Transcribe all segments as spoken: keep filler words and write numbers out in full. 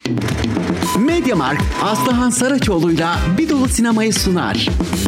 Mediamarkt, Aslıhan Saraçoğlu'yla Bir Dolu Sinemayı sunar.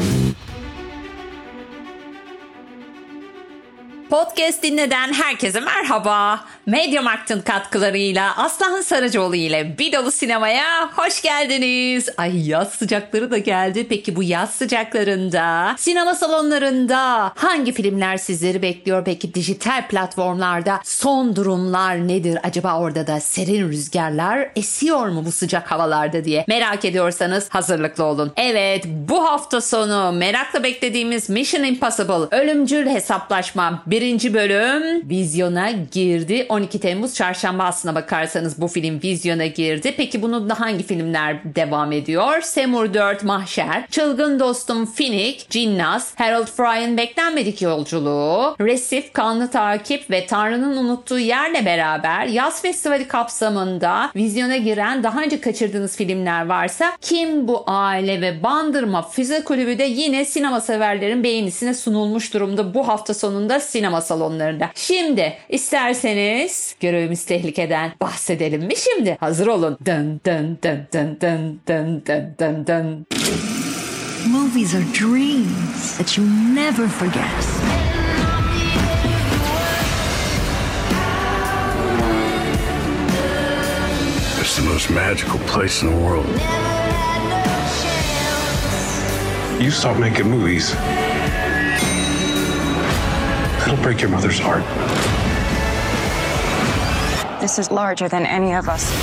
Podcast dinleden herkese merhaba. Mediamarkt'ın katkılarıyla Aslıhan Saraçoğlu ile Bir Dolu Sinemaya hoş geldiniz. Ay, yaz sıcakları da geldi. Peki bu yaz sıcaklarında sinema salonlarında hangi filmler sizleri bekliyor? Peki dijital platformlarda son durumlar nedir? Acaba orada da serin rüzgarlar esiyor mu bu sıcak havalarda diye merak ediyorsanız hazırlıklı olun. Evet, bu hafta sonu merakla beklediğimiz Mission Impossible Ölümcül Hesaplaşma birinci bölüm vizyona girdi. on iki Temmuz çarşamba aslına bakarsanız bu film vizyona girdi. Peki bunun da hangi filmler devam ediyor? Semur dört Mahşer, Çılgın Dostum Finik, Cinnaz, Harold Fry'ın Beklenmedik Yolculuğu, Resif, Kanlı Takip ve Tanrı'nın Unuttuğu Yer'le beraber yaz festivali kapsamında vizyona giren daha önce kaçırdığınız filmler varsa Kim Bu Aile ve Bandırma Füze Kulübü de yine sinema severlerin beğenisine sunulmuş durumda bu hafta sonunda sinema salonlarında. Şimdi isterseniz görevimiz tehlikeden bahsedelim mi şimdi? Hazır olun. Dın dın dın dın dın dın dın dın dın. Movies are dreams that you never forget. It's the most magical place in the world. You stop making movies, it'll break your mother's heart. This is larger than any of us.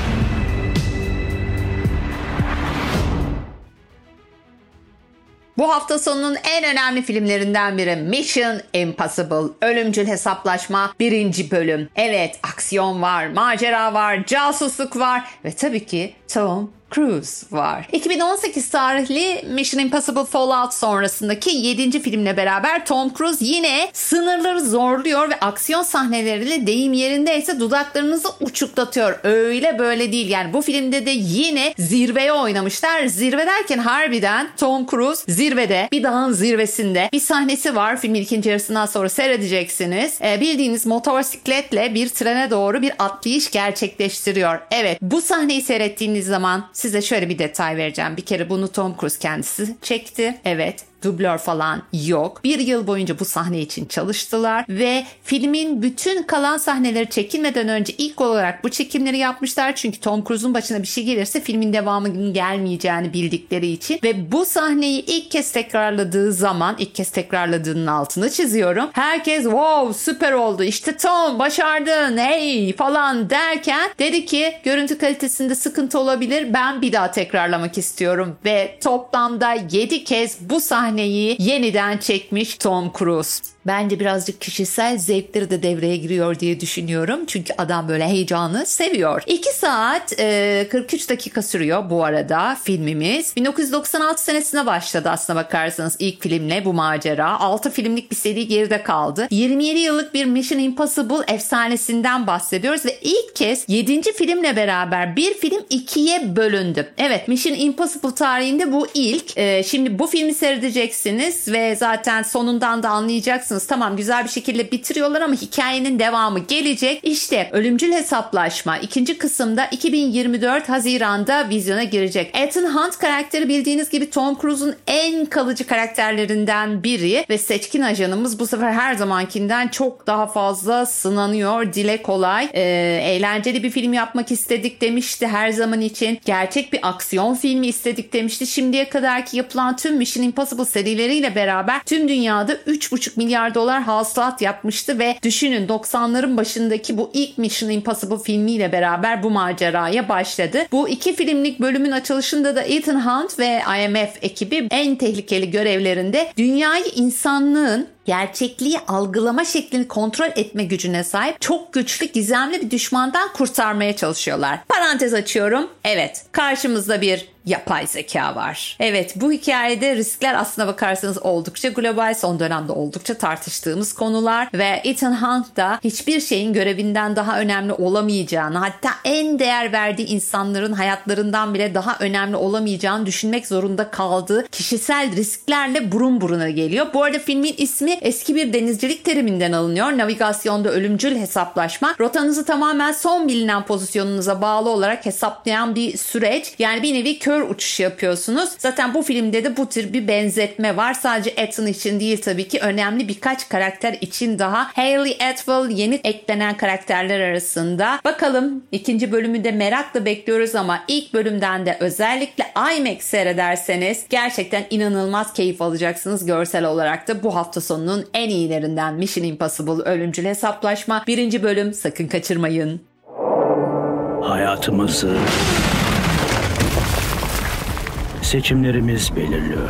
Bu hafta sonunun en önemli filmlerinden biri Mission Impossible Ölümcül Hesaplaşma birinci bölüm. Evet, aksiyon var, macera var, casusluk var ve tabii ki Tom Cruise var. iki bin on sekiz tarihli Mission Impossible Fallout sonrasındaki yedinci filmle beraber Tom Cruise yine sınırları zorluyor ve aksiyon sahneleriyle deyim yerindeyse dudaklarınızı uçuklatıyor. Öyle böyle değil. Yani bu filmde de yine zirveye oynamışlar. Zirve derken harbiden Tom Cruise zirvede, bir dağın zirvesinde. Bir sahnesi var. Filmin ikinci yarısından sonra seyredeceksiniz. Ee, bildiğiniz motosikletle bir trene doğru bir atlayış gerçekleştiriyor. Evet, bu sahneyi seyrettiğiniz zaman size şöyle bir detay vereceğim. Bir kere bunu Tom Cruise kendisi çekti. Evet. Dublör falan yok. Bir yıl boyunca bu sahne için çalıştılar ve filmin bütün kalan sahneleri çekilmeden önce ilk olarak bu çekimleri yapmışlar. Çünkü Tom Cruise'un başına bir şey gelirse filmin devamının gelmeyeceğini bildikleri için ve bu sahneyi ilk kez tekrarladığı zaman, ilk kez tekrarladığının altını çiziyorum. Herkes wow süper oldu, işte Tom başardın hey falan derken dedi ki görüntü kalitesinde sıkıntı olabilir, ben bir daha tekrarlamak istiyorum ve toplamda yedi kez bu sahne yeniden çekmiş Tom Cruise. Bence birazcık kişisel zevkleri de devreye giriyor diye düşünüyorum. Çünkü adam böyle heyecanı seviyor. iki saat e, kırk üç dakika sürüyor bu arada filmimiz. bin dokuz yüz doksan altı senesine başladı aslına bakarsanız ilk filmle bu macera. altı filmlik bir seri geride kaldı. yirmi yedi yıllık bir Mission Impossible efsanesinden bahsediyoruz ve ilk kez yedinci filmle beraber bir film ikiye bölündü. Evet, Mission Impossible tarihinde bu ilk. E, şimdi bu filmi seyredeceksiniz ve zaten sonundan da anlayacaksınız. Tamam, güzel bir şekilde bitiriyorlar ama hikayenin devamı gelecek. İşte Ölümcül Hesaplaşma ikinci kısımda iki bin yirmi dört Haziran'da vizyona girecek. Ethan Hunt karakteri bildiğiniz gibi Tom Cruise'un en kalıcı karakterlerinden biri ve seçkin ajanımız bu sefer her zamankinden çok daha fazla sınanıyor. Dile kolay. Ee, eğlenceli bir film yapmak istedik demişti her zaman için. Gerçek bir aksiyon filmi istedik demişti. Şimdiye kadarki yapılan tüm Mission Impossible serileriyle beraber tüm dünyada üç buçuk milyar dolar hasılat yapmıştı ve düşünün doksanların başındaki bu ilk Mission Impossible filmiyle beraber bu maceraya başladı. Bu iki filmlik bölümün açılışında da Ethan Hunt ve I M F ekibi en tehlikeli görevlerinde dünyayı insanlığın gerçekliği algılama şeklini kontrol etme gücüne sahip çok güçlü gizemli bir düşmandan kurtarmaya çalışıyorlar. Parantez açıyorum. Evet, karşımızda bir yapay zeka var. Evet, bu hikayede riskler aslına bakarsanız oldukça global, son dönemde oldukça tartıştığımız konular ve Ethan Hunt da hiçbir şeyin görevinden daha önemli olamayacağını, hatta en değer verdiği insanların hayatlarından bile daha önemli olamayacağını düşünmek zorunda kaldığı kişisel risklerle burun buruna geliyor. Bu arada filmin ismi ismi eski bir denizcilik teriminden alınıyor. Navigasyonda ölümcül hesaplaşma, rotanızı tamamen son bilinen pozisyonunuza bağlı olarak hesaplayan bir süreç. Yani bir nevi kör uçuş yapıyorsunuz. Zaten bu filmde de bu tür bir benzetme var. Sadece Ethan için değil tabii ki, önemli birkaç karakter için daha. Hayley Atwell yeni eklenen karakterler arasında. Bakalım, ikinci bölümü de merakla bekliyoruz ama ilk bölümden de özellikle IMAX seyrederseniz gerçekten inanılmaz keyif alacaksınız. Görsel olarak da bu hafta sonunun en iyilerinden Mission Impossible Ölümcül Hesaplaşma birinci bölüm, sakın kaçırmayın. Hayatımızı seçimlerimiz belirliyor.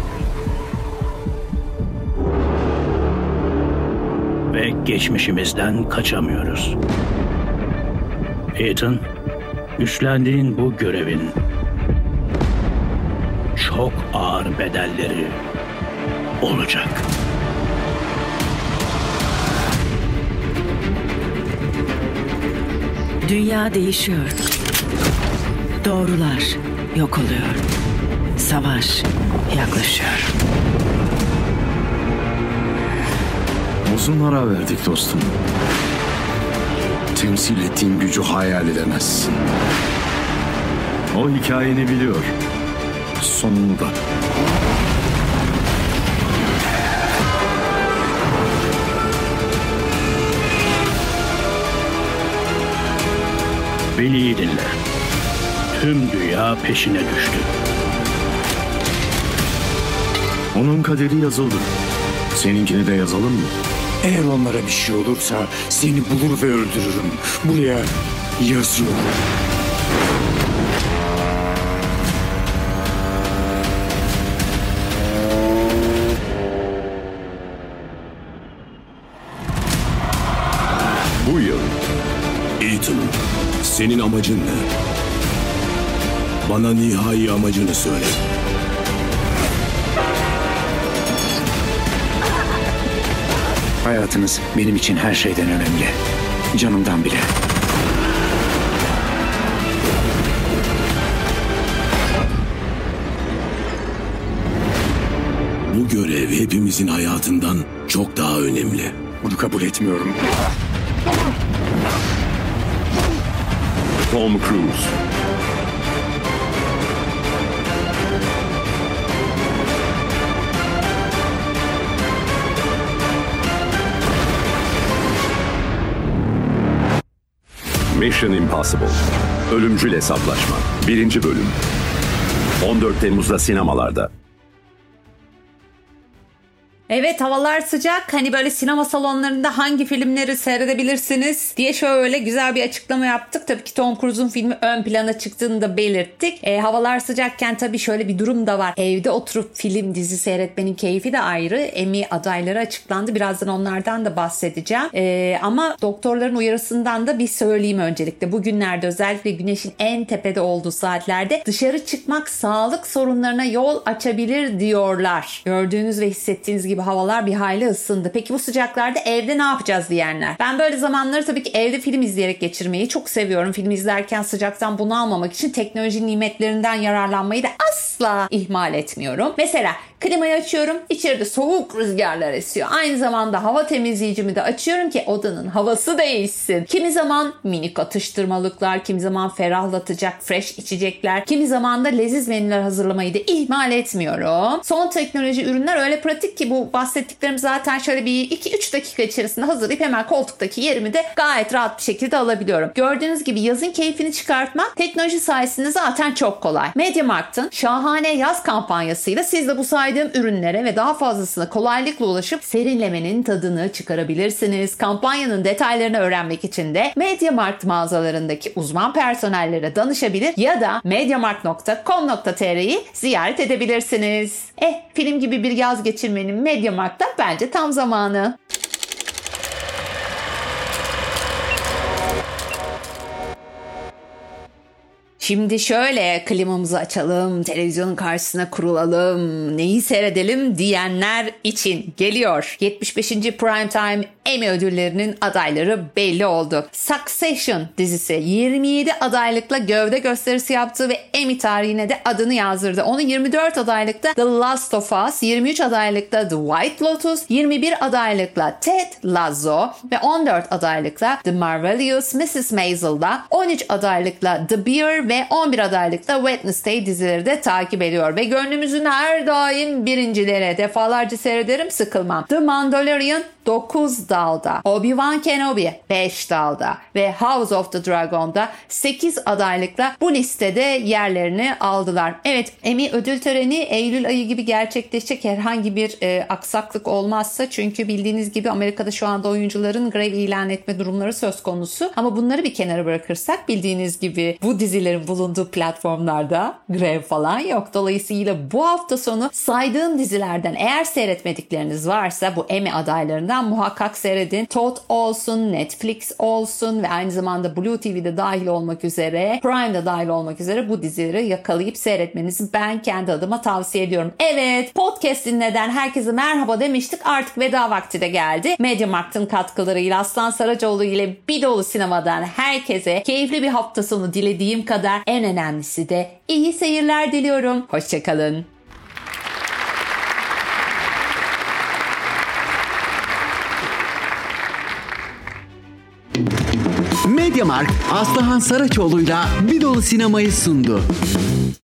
Ve geçmişimizden kaçamıyoruz. Ethan, üstlendiğin bu görevin çok ağır bedelleri olacak. Dünya değişiyor. Doğrular yok oluyor. Savaş yaklaşıyor. Uzun ara verdik dostum. Temsil ettiğin gücü hayal edemezsin. O hikayeni biliyor. Sonunu da. Beni iyi dinle. Tüm dünya peşine düştü. Onun kaderi yazıldı. Seninkini de yazalım mı? Eğer onlara bir şey olursa seni bulur ve öldürürüm. Buraya yazıyorum. Bu yıl Ethan, senin amacın ne? Bana nihai amacını söyle. Hayatınız benim için her şeyden önemli. Canımdan bile. Bu görev hepimizin hayatından çok daha önemli. Bunu kabul etmiyorum. Tom Cruise. Mission Impossible Ölümcül Hesaplaşma birinci bölüm on dört Temmuz'da sinemalarda. Evet, havalar sıcak. Hani böyle sinema salonlarında hangi filmleri seyredebilirsiniz diye şöyle güzel bir açıklama yaptık. Tabii ki Tom Cruise'un filmi ön plana çıktığını da belirttik. E, havalar sıcakken tabii şöyle bir durum da var. Evde oturup film, dizi seyretmenin keyfi de ayrı. Emmy adayları açıklandı. Birazdan onlardan da bahsedeceğim. E, ama doktorların uyarısından da bir söyleyeyim öncelikle. Bugünlerde özellikle güneşin en tepede olduğu saatlerde dışarı çıkmak sağlık sorunlarına yol açabilir diyorlar. Gördüğünüz ve hissettiğiniz gibi havalar bir hayli ısındı. Peki bu sıcaklarda evde ne yapacağız diyenler? Ben böyle zamanları tabii ki evde film izleyerek geçirmeyi çok seviyorum. Film izlerken sıcaktan bunalmamak için teknoloji nimetlerinden yararlanmayı da asla ihmal etmiyorum. Mesela klimayı açıyorum, içeride soğuk rüzgarlar esiyor. Aynı zamanda hava temizleyicimi de açıyorum ki odanın havası değişsin. Kimi zaman minik atıştırmalıklar, kimi zaman ferahlatacak fresh içecekler, kimi zaman da leziz menüler hazırlamayı da ihmal etmiyorum. Son teknoloji ürünler öyle pratik ki bu bahsettiklerim zaten şöyle bir iki üç dakika içerisinde hazırlayıp hemen koltuktaki yerimi de gayet rahat bir şekilde alabiliyorum. Gördüğünüz gibi yazın keyfini çıkartmak teknoloji sayesinde zaten çok kolay. MediaMarkt'ın şahane yaz kampanyasıyla siz de bu saydığım ürünlere ve daha fazlasına kolaylıkla ulaşıp serinlemenin tadını çıkarabilirsiniz. Kampanyanın detaylarını öğrenmek için de MediaMarkt mağazalarındaki uzman personellere danışabilir ya da mediamarkt nokta com nokta tr'yi ziyaret edebilirsiniz. Eh, film gibi bir yaz geçirmenin MediaMarkt'ta bence tam zamanı. Şimdi şöyle klimamızı açalım, televizyonun karşısına kurulalım, neyi seyredelim diyenler için geliyor. yetmiş beşinci Prime Time Emmy ödüllerinin adayları belli oldu. Succession dizisi yirmi yedi adaylıkla gövde gösterisi yaptı ve Emmy tarihine de adını yazdırdı. Onu yirmi dört adaylıkta The Last of Us, yirmi üç adaylıkta The White Lotus, yirmi bir adaylıkla Ted Lasso ve on dört adaylıkla The Marvelous Missus Maisel'da, on üç adaylıkla The Bear ve on bir adaylıkla Wednesday dizileri de takip ediyor ve gönlümüzün her daim birincilere defalarca seyrederim, sıkılmam. The Mandalorian dokuz dalda, Obi-Wan Kenobi beş dalda ve House of the Dragon'da sekiz adaylıkla bu listede yerlerini aldılar. Evet, Emmy ödül töreni Eylül ayı gibi gerçekleşecek, herhangi bir e, aksaklık olmazsa, çünkü bildiğiniz gibi Amerika'da şu anda oyuncuların grev ilan etme durumları söz konusu. Ama bunları bir kenara bırakırsak, bildiğiniz gibi bu dizilerin bulunduğu platformlarda grev falan yok. Dolayısıyla bu hafta sonu saydığım dizilerden eğer seyretmedikleriniz varsa bu Emmy adaylarından muhakkak seyredin. T O T olsun, Netflix olsun ve aynı zamanda Blue T V'de dahil olmak üzere, Prime'da dahil olmak üzere bu dizileri yakalayıp seyretmenizi ben kendi adıma tavsiye ediyorum. Evet, podcast dinleden herkese merhaba demiştik. Artık veda vakti de geldi. Mediamarkt'ın katkılarıyla Aslan Saracoğlu ile Bir Dolu Sinemadan herkese keyifli bir hafta sonu dilediğim kadar en önemlisi de iyi seyirler diliyorum. Hoşçakalın. Mediamarkt Aslıhan Saraçoğlu'yla Bir Dolu Sinema'yı sundu.